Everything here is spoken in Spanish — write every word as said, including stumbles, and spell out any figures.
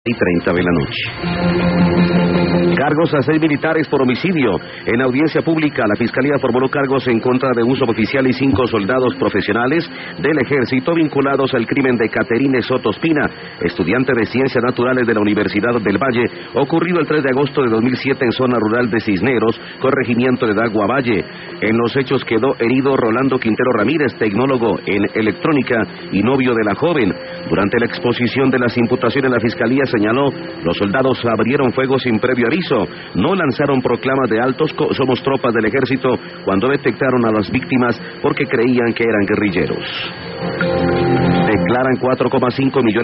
y treinta de la noche. Cargos a seis militares por homicidio. En audiencia pública, la Fiscalía formuló cargos en contra de un suboficial y cinco soldados profesionales del ejército vinculados al crimen de Caterine Soto Espina, estudiante de Ciencias Naturales de la Universidad del Valle, ocurrido el tres de agosto de dos mil siete en zona rural de Cisneros, corregimiento de Dagua Valle. En los hechos quedó herido Rolando Quintero Ramírez, tecnólogo en electrónica y novio de la joven. Durante la exposición de las imputaciones, la Fiscalía señaló, los soldados abrieron fuego sin previo aviso, no lanzaron proclamas de altos, somos tropas del ejército, cuando detectaron a las víctimas porque creían que eran guerrilleros. Declaran cuatro coma cinco millones